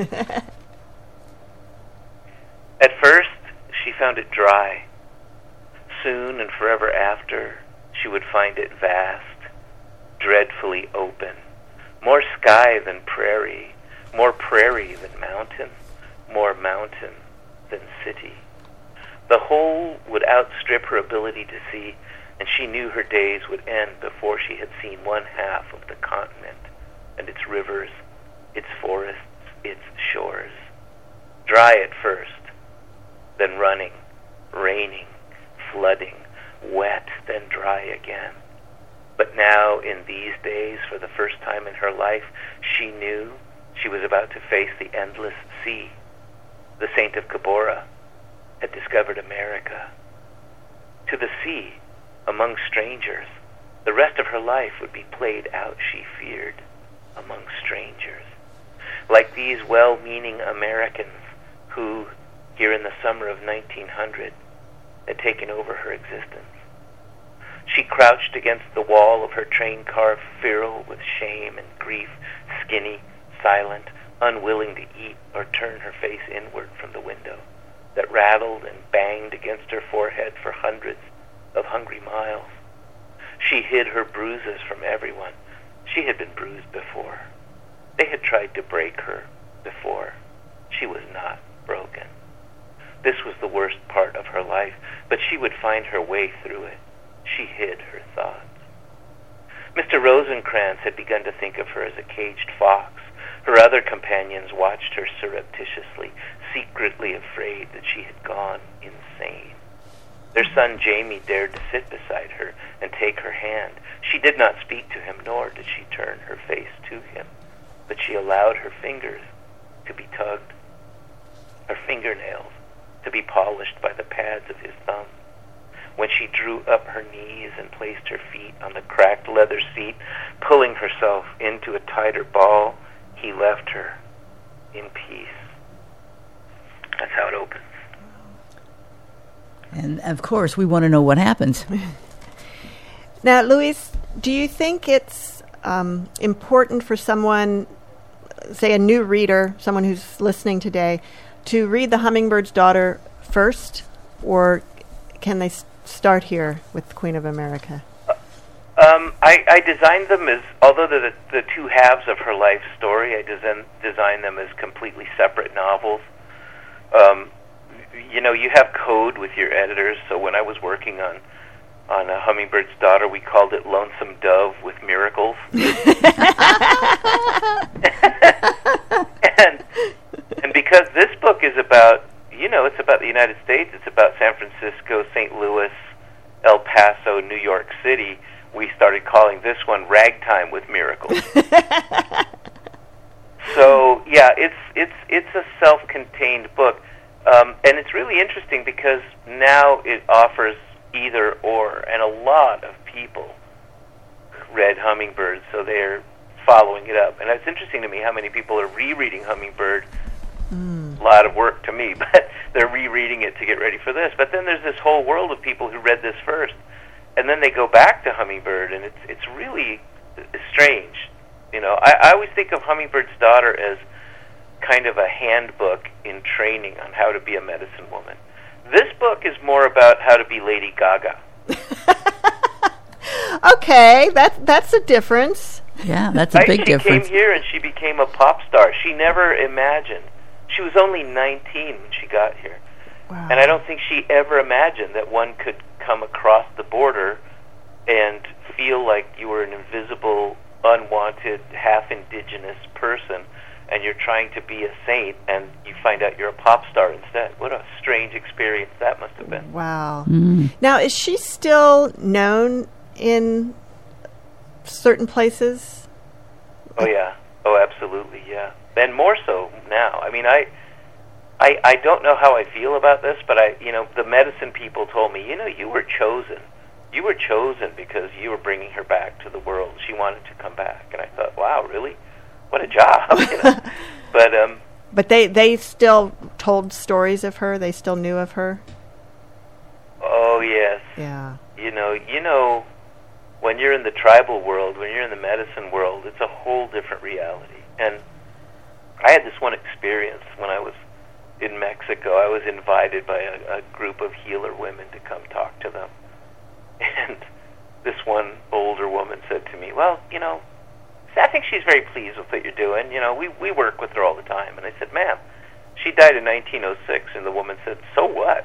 At first, she found it dry. Soon and forever after, she would find it vast, dreadfully open, more sky than prairie, more prairie than mountain, more mountain than city. The whole would outstrip her ability to see, and she knew her days would end before she had seen one half of the continent and its rivers, its forests, its shores. Dry at first, then running, raining, flooding, wet, then dry again. But now, in these days, for the first time in her life, she knew she was about to face the endless sea. The Saint of Cabora had discovered America. To the sea, among strangers, the rest of her life would be played out, she feared, among strangers. Like these well-meaning Americans who, here in the summer of nineteen hundred, had taken over her existence. She crouched against the wall of her train car, feral with shame and grief, skinny, silent, unwilling to eat or turn her face inward from the window that rattled and banged against her forehead for hundreds of hungry miles. She hid her bruises from everyone. She had been bruised before. They had tried to break her before. She was not broken. This was the worst part of her life, but she would find her way through it. She hid her thoughts. Mister Rosencrantz had begun to think of her as a caged fox. Her other companions watched her surreptitiously, secretly afraid that she had gone insane. Their son Jamie dared to sit beside her and take her hand. She did not speak to him, nor did she turn her face to him, but she allowed her fingers to be tugged, her fingernails to be polished by the pads of his thumbs. When she drew up her knees and placed her feet on the cracked leather seat, pulling herself into a tighter ball, he left her in peace. That's how it opens. And, of course, we want to know what happens. Now, Louise, do you think it's um, important for someone, say a new reader, someone who's listening today, to read The Hummingbird's Daughter first, or can they s- start here with Queen of America? Uh, um, I, I designed them as, although they're the, the two halves of her life story, I design, designed them as completely separate novels. Um, you know, you have code with your editors, so when I was working on on A Hummingbird's Daughter, we called it Lonesome Dove with Miracles. and, and because this book is about, you know, it's about the United States, it's about San Francisco, Saint Louis, El Paso, New York City, we started calling this one Ragtime with Miracles. So, yeah, it's it's it's a self-contained book. Um, and it's really interesting because now it offers either or, and a lot of people read Hummingbird, so they're following it up. And it's interesting to me how many people are rereading Hummingbird. Mm. A lot of work to me, but they're rereading it to get ready for this. But then there's this whole world of people who read this first, and then they go back to Hummingbird, and it's it's really strange. You know, I, I always think of Hummingbird's Daughter as kind of a handbook in training on how to be a medicine woman. This book is more about how to be Lady Gaga. Okay, that that's a difference. Yeah, that's a right? big she difference. She came here and she became a pop star. She never imagined. She was only nineteen when she got here. Wow. And I don't think she ever imagined that one could come across the border and feel like you were an invisible, unwanted, half-indigenous person, and you're trying to be a saint, and you find out you're a pop star instead. What a strange experience that must have been. Wow. Mm. Now, is she still known in certain places? Oh, yeah. Oh, absolutely, yeah. And more so now. I mean, I, I, I don't know how I feel about this, but I, you know, the medicine people told me, you know, you were chosen. You were chosen because you were bringing her back to the world. She wanted to come back. And I thought, wow, really? What a job. You know? But um, but they, they still told stories of her? They still knew of her? Oh, yes. Yeah. You know, you know, when you're in the tribal world, when you're in the medicine world, it's a whole different reality. And I had this one experience when I was in Mexico. I was invited by a, a group of healer women to come talk to them. And this one older woman said to me, well, you know, I think she's very pleased with what you're doing. You know, we, we work with her all the time. And I said, ma'am, she died in nineteen oh six. And the woman said, so what?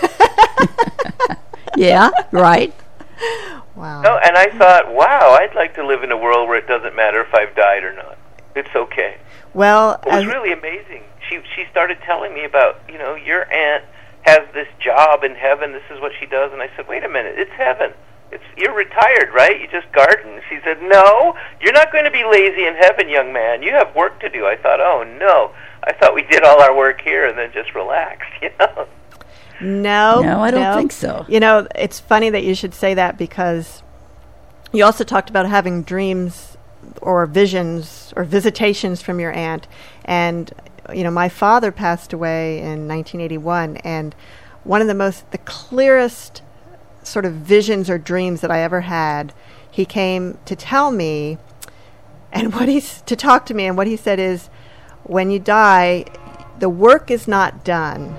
Yeah, right. Wow. No, and I thought, wow, I'd like to live in a world where it doesn't matter if I've died or not. It's okay. Well, it was really amazing. She she started telling me about, you know, your aunt has this job in heaven. This is what she does. And I said, wait a minute, it's heaven. It's you're retired, right? You just garden. She said, no, you're not going to be lazy in heaven, young man. You have work to do. I thought, oh, no. I thought we did all our work here and then just relaxed, you know? No. No, I don't no. think so. You know, it's funny that you should say that because you also talked about having dreams or visions or visitations from your aunt. And, you know, my father passed away in nineteen eighty-one, and one of the most, the clearest sort of visions or dreams that I ever had. He came to tell me, and what he's to talk to me, and what he said is, when you die, the work is not done.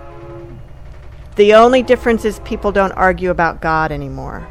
The only difference is people don't argue about God anymore.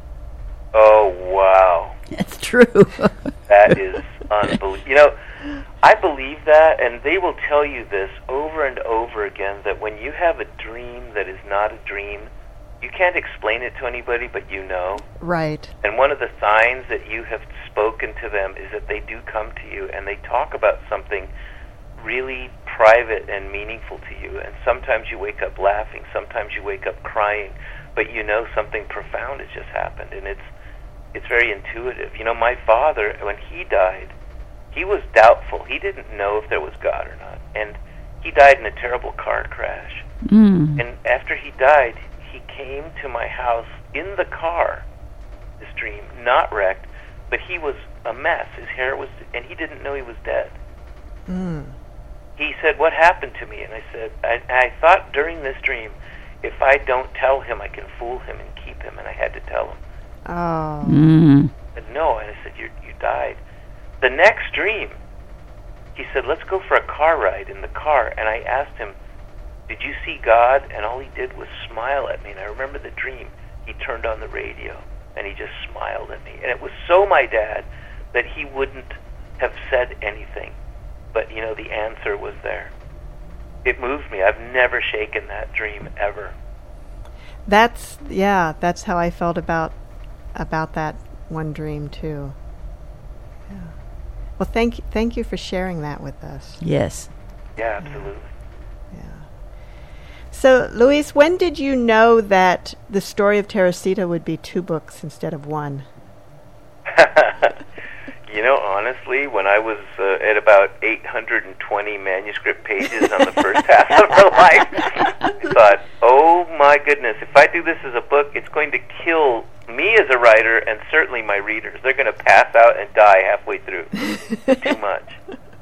Oh, wow. That's true. That is unbelievable. You know, I believe that, and they will tell you this over and over again, that when you have a dream that is not a dream, you can't explain it to anybody, but you know. Right. And one of the signs that you have spoken to them is that they do come to you and they talk about something really private and meaningful to you. And sometimes you wake up laughing, sometimes you wake up crying, but you know something profound has just happened, and it's it's very intuitive. You know, my father, when he died, he was doubtful. He didn't know if there was God or not. And he died in a terrible car crash. Mm. And after he died, he came to my house in the car, this dream, not wrecked, but he was a mess. His hair was, and he didn't know he was dead. Mm. He said, "What happened to me?" And I said, I, I thought during this dream, if I don't tell him, I can fool him and keep him, and I had to tell him. Oh. Mm. I said, "No," and I said, you you died. The next dream, he said, "Let's go for a car ride in the car." And I asked him, "Did you see God?" And all he did was smile at me. And I remember the dream. He turned on the radio, and he just smiled at me. And it was so my dad that he wouldn't have said anything. But, you know, the answer was there. It moved me. I've never shaken that dream, ever. That's, yeah, that's how I felt about about that one dream, too. Yeah. Well, thank you, thank you for sharing that with us. Yes. Yeah, absolutely. Yeah. So, Luis, when did you know that the story of Teresita would be two books instead of one? You know, honestly, when I was uh, at about eight hundred twenty manuscript pages on the first half of her life, I thought, oh my goodness, if I do this as a book, it's going to kill me as a writer and certainly my readers. They're going to pass out and die halfway through. Too much.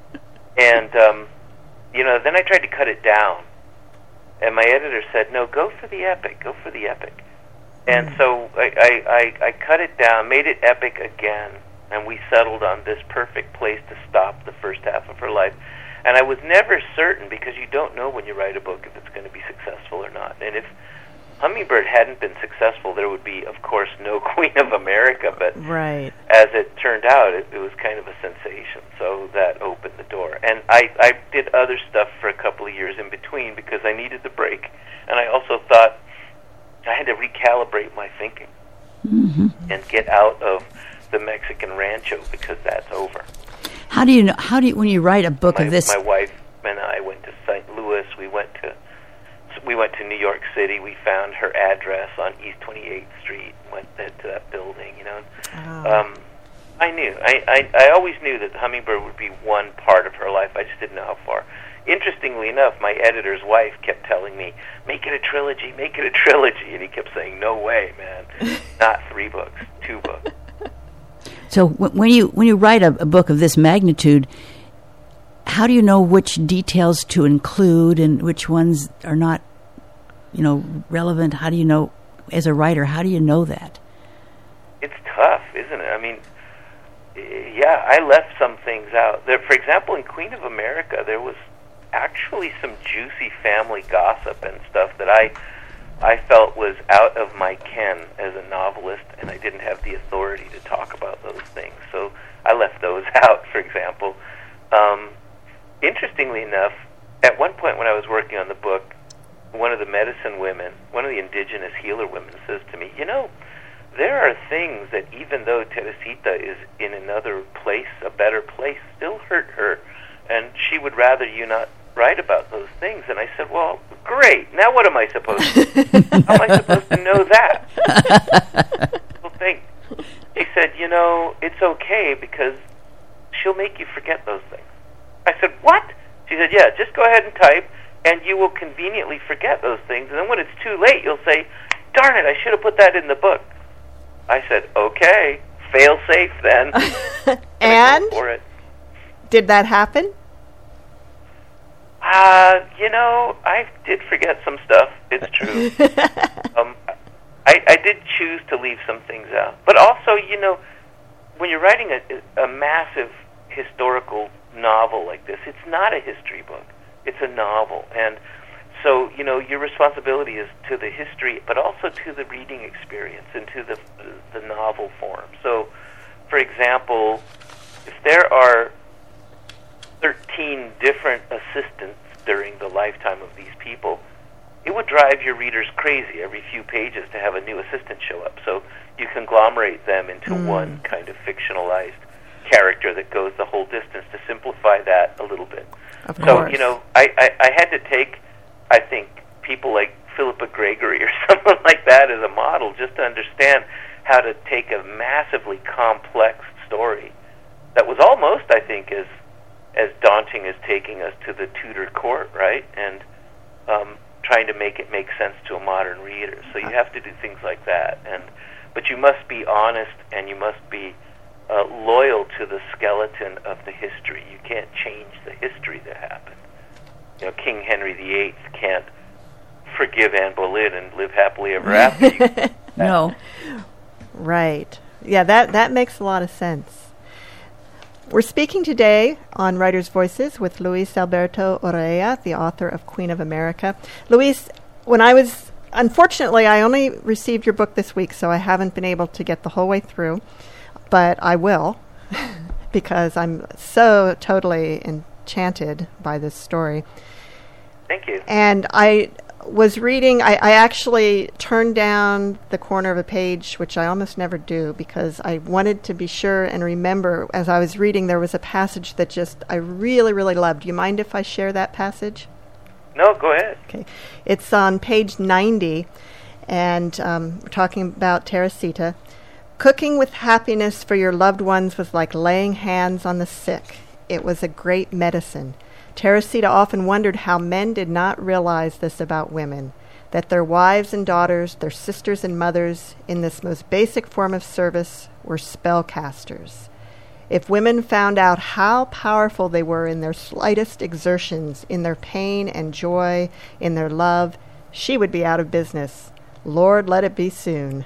And, um, you know, then I tried to cut it down. And my editor said, no, go for the epic, go for the epic. And so I, I, I, I cut it down, made it epic again, and we settled on this perfect place to stop the first half of her life. And I was never certain, because you don't know when you write a book if it's going to be successful or not. And if Hummingbird hadn't been successful, there would be, of course, no Queen of America. But right. As it turned out, it, it was kind of a sensation. So that opened the door. And I, I did other stuff for a couple of years in between because I needed the break. And I also thought I had to recalibrate my thinking Mm-hmm. and get out of the Mexican rancho, because that's over. How do you know? How do you, when you write a book My, of this? my wife and I went to Saint Louis. We went to we went to New York City. We found her address on East twenty-eighth Street. Went to that building. You know, Oh. um, I knew. I, I I always knew that the Hummingbird would be one part of her life. I just didn't know how far. Interestingly enough, my editor's wife kept telling me, "Make it a trilogy, make it a trilogy," and he kept saying, "No way, man, not three books, two books." So w- when you when you write a, a book of this magnitude, how do you know which details to include and which ones are not, you know, relevant? How do you know, as a writer, how do you know that? It's tough, isn't it? I mean, yeah, I left some things out. There, for example, in Queen of America, there was actually some juicy family gossip and stuff that I I felt was out of my ken as a novelist, and I didn't have the authority to talk about those things. So I left those out, for example. Um, interestingly enough, at one point when I was working on the book, one of the medicine women, one of the indigenous healer women, says to me, you know, there are things that even though Teresita is in another place, a better place, still hurt her, and she would rather you not write about those things. And I said, well, great, now what am I supposed to do? How am I supposed to know that? Well, think. She said, you know, it's okay because she'll make you forget those things. I said, what? She said, yeah, just go ahead and type, and you will conveniently forget those things, and then when it's too late, you'll say, darn it, I should have put that in the book. I said, okay, fail safe then. And for it. Did that happen? Uh, you know, I did forget some stuff. It's true. um, I, I did choose to leave some things out. But also, you know, when you're writing a, a massive historical novel like this, it's not a history book. It's a novel. And so, you know, your responsibility is to the history, but also to the reading experience and to the the novel form. So, for example, if there are thirteen different assistants during the lifetime of these people, it would drive your readers crazy every few pages to have a new assistant show up. So you conglomerate them into mm. one kind of fictionalized character that goes the whole distance to simplify that a little bit. Of so, course. you know, I, I, I had to take, I think, people like Philippa Gregory or someone like that as a model just to understand how to take a massively complex story that was almost, I think, as as daunting as taking us to the Tudor court, right? And um, trying to make it make sense to a modern reader. So you have to do things like that. And but you must be honest and you must be uh, loyal to the skeleton of the history. You can't change the history that happened. You know, King Henry the Eighth can't forgive Anne Boleyn and live happily ever after. You no. Right. Yeah, that, that makes a lot of sense. We're speaking today on Writers' Voices with Luis Alberto Urrea, the author of Queen of America. Luis, when I was, unfortunately, I only received your book this week, so I haven't been able to get the whole way through, but I will, because I'm so totally enchanted by this story. Thank you. And I was reading, I, I actually turned down the corner of a page, which I almost never do, because I wanted to be sure and remember, as I was reading, there was a passage that just, I really, really loved. Do you mind if I share that passage? No, go ahead. Okay. It's on page ninety, and um, we're talking about Teresita. Cooking with happiness for your loved ones was like laying hands on the sick. It was a great medicine. Teresita often wondered how men did not realize this about women, that their wives and daughters, their sisters and mothers, in this most basic form of service, were spellcasters. If women found out how powerful they were in their slightest exertions, in their pain and joy, in their love, she would be out of business. Lord, let it be soon.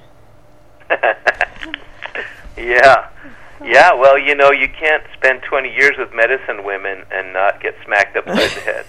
Yeah. Yeah, well, you know, you can't spend twenty years with medicine women and not get smacked upside the head,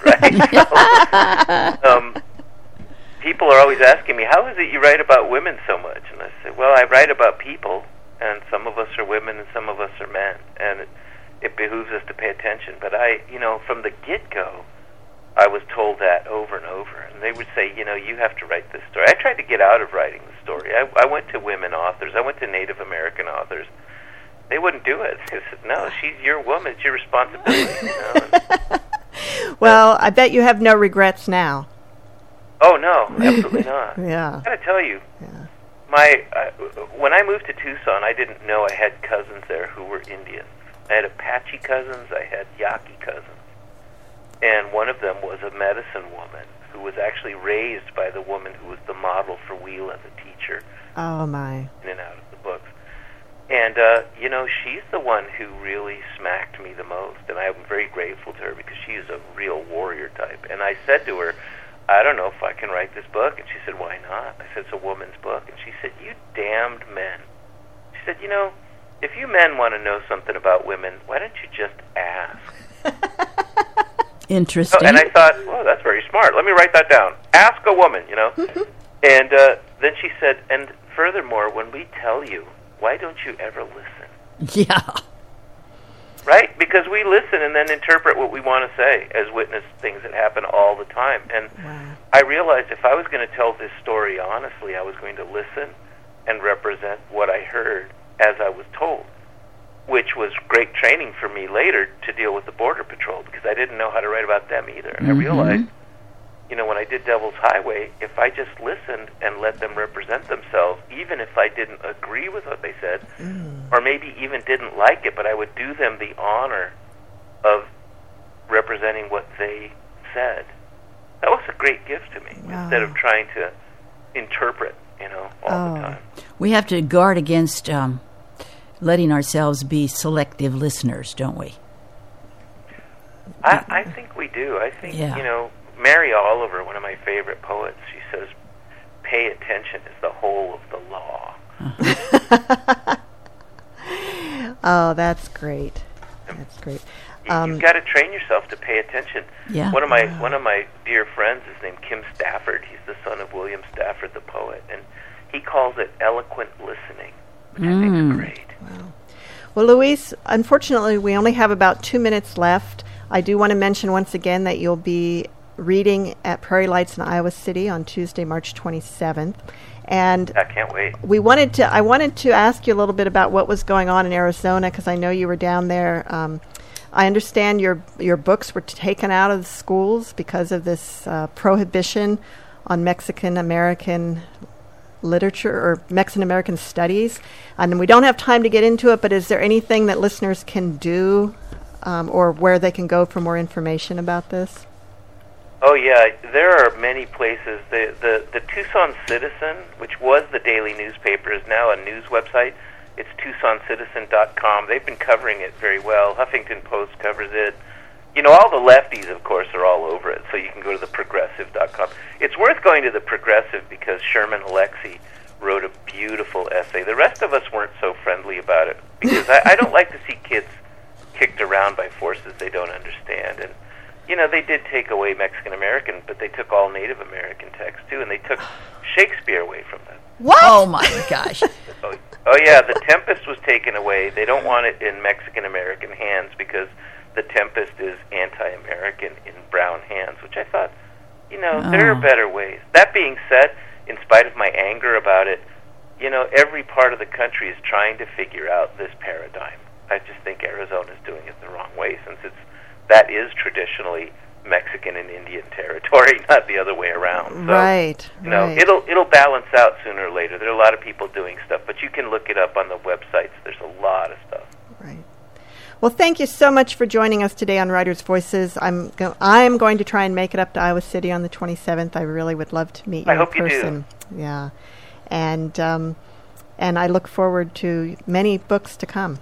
right? so, um, people are always asking me, how is it you write about women so much? And I say, well, I write about people, and some of us are women and some of us are men, and it, it behooves us to pay attention. But I, you know, from the get-go, I was told that over and over. And they would say, you know, you have to write this story. I tried to get out of writing the story. I, I went to women authors. I went to Native American authors. They wouldn't do it. They said, no, she's your woman. It's your responsibility. You know? Well, I bet you have no regrets now. Oh, no, absolutely not. Yeah. I got to tell you, Yeah. my uh, when I moved to Tucson, I didn't know I had cousins there who were Indian. I had Apache cousins. I had Yaqui cousins. And one of them was a medicine woman who was actually raised by the woman who was the model for Wheela, the teacher. Oh, my. In and out of the books. And, uh, you know, she's the one who really smacked me the most, and I'm very grateful to her because she is a real warrior type. And I said to her, I don't know if I can write this book. And she said, why not? I said, it's a woman's book. And she said, you damned men. She said, you know, if you men want to know something about women, why don't you just ask? Interesting. Oh, and I thought, well, that's very smart. Let me write that down. Ask a woman, you know. And uh, then she said, and furthermore, when we tell you, why don't you ever listen? Yeah. Right? Because we listen and then interpret what we want to say as witness things that happen all the time. And Wow. I realized if I was going to tell this story honestly, I was going to listen and represent what I heard as I was told, which was great training for me later to deal with the Border Patrol because I didn't know how to write about them either. And Mm-hmm. I realized, you know, when I did Devil's Highway, if I just listened and let them represent themselves, even if I didn't agree with what they said, Mm. or maybe even didn't like it, but I would do them the honor of representing what they said. That was a great gift to me, Wow. instead of trying to interpret, you know, all Oh. the time. We have to guard against um, letting ourselves be selective listeners, don't we? I, I think we do. I think, Yeah. you know, Mary Oliver, one of my favorite poets, she says, pay attention is the whole of the law. Uh-huh. Oh, that's great. That's great. Um, You've got to train yourself to pay attention. Yeah. One of my one of my dear friends is named Kim Stafford. He's the son of William Stafford, the poet, and he calls it eloquent listening, which mm. I think is great. Wow. Well, Luis, unfortunately, we only have about two minutes left. I do want to mention once again that you'll be reading at Prairie Lights in Iowa City on Tuesday, March twenty-seventh. And I can't wait. We wanted to. I wanted to ask you a little bit about what was going on in Arizona because I know you were down there. Um, I understand your your books were taken out of the schools because of this uh, prohibition on Mexican American literature or Mexican American studies. And we don't have time to get into it, but is there anything that listeners can do um, or where they can go for more information about this? Oh, yeah, there are many places. The, the, the Tucson Citizen, which was the daily newspaper, is now a news website. It's tucson citizen dot com. They've been covering it very well. Huffington Post covers it. You know, all the lefties, of course, are all over it, so you can go to the progressive dot com. It's worth going to the Progressive because Sherman Alexie wrote a beautiful essay. The rest of us weren't so friendly about it because I, I don't like to see kids kicked around by forces they don't understand. And you know, they did take away Mexican American, but they took all Native American texts, too, and they took Shakespeare away from them. What? Oh, my gosh. oh, oh, yeah, The Tempest was taken away. They don't want it in Mexican American hands because The Tempest is anti-American in brown hands, which I thought, you know, oh. there are better ways. That being said, in spite of my anger about it, you know, every part of the country is trying to figure out this paradigm. I just think Arizona is doing it the wrong way since it's that is traditionally Mexican and Indian territory, not the other way around. So, right. You know, right. it'll it'll balance out sooner or later. There are a lot of people doing stuff, but you can look it up on the websites. There's a lot of stuff. Right. Well, thank you so much for joining us today on Writers' Voices. I'm go- I'm going to try and make it up to Iowa City on the twenty-seventh. I really would love to meet you I in hope person. You do. Yeah, and um, and I look forward to many books to come.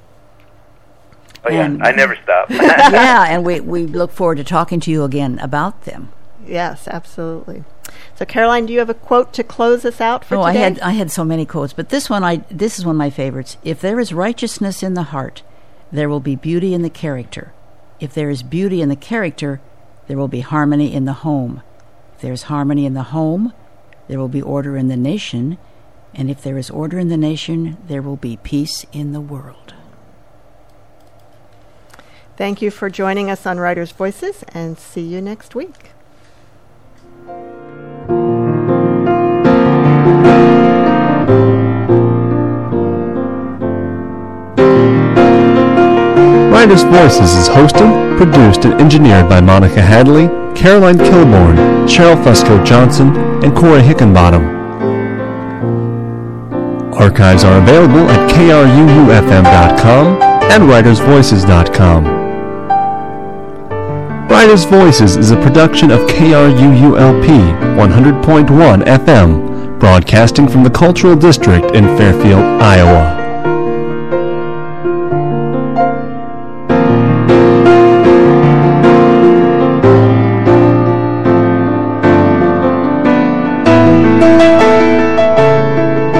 Oh, yeah, and I never stop. Yeah, and we, we look forward to talking to you again about them. Yes, absolutely. So, Caroline, do you have a quote to close us out for oh, today? I had I had so many quotes, but this one I this is one of my favorites. If there is righteousness in the heart, there will be beauty in the character. If there is beauty in the character, there will be harmony in the home. If there is harmony in the home, there will be order in the nation. And if there is order in the nation, there will be peace in the world. Thank you for joining us on Writers' Voices, and see you next week. Writers' Voices is hosted, produced, and engineered by Monica Hadley, Caroline Kilborn, Cheryl Fusco Johnson, and Corey Hickenbottom. Archives are available at K R U U F M dot com and writers voices dot com. Writers' Voices is a production of K R U U L P one hundred point one F M, broadcasting from the Cultural District in Fairfield, Iowa.